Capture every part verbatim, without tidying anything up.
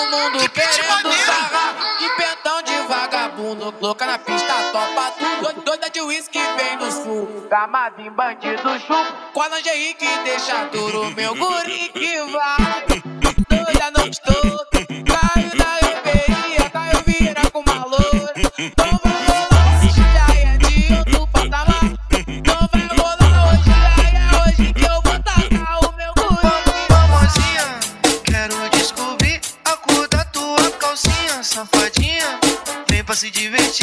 mundo querendo sarrar. De pentão de vagabundo, louca na pista, topa tudo. Doida de uísque vem no sul, gamado em bandido chupo. Com a lingerie que deixa duro, meu guri que vai. Doida a noite toda, caiu da reveria, caiu vira com uma loura. Não vai rolar, hoje já é de outro patamar. Não vai rolar, hoje já é hoje que eu vou tacar o meu guri. Famosinha, quero descobrir a cor da tua calcinha. Safadinha, vem pra se divertir.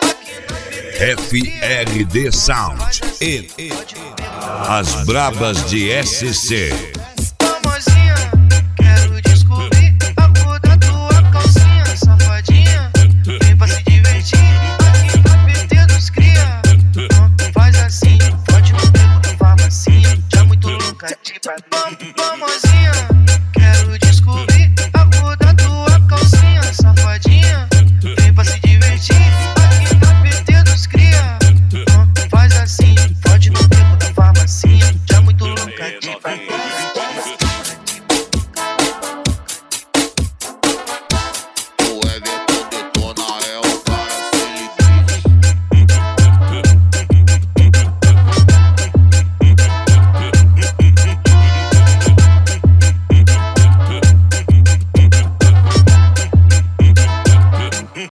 F R D Sound e As Brabas de S C.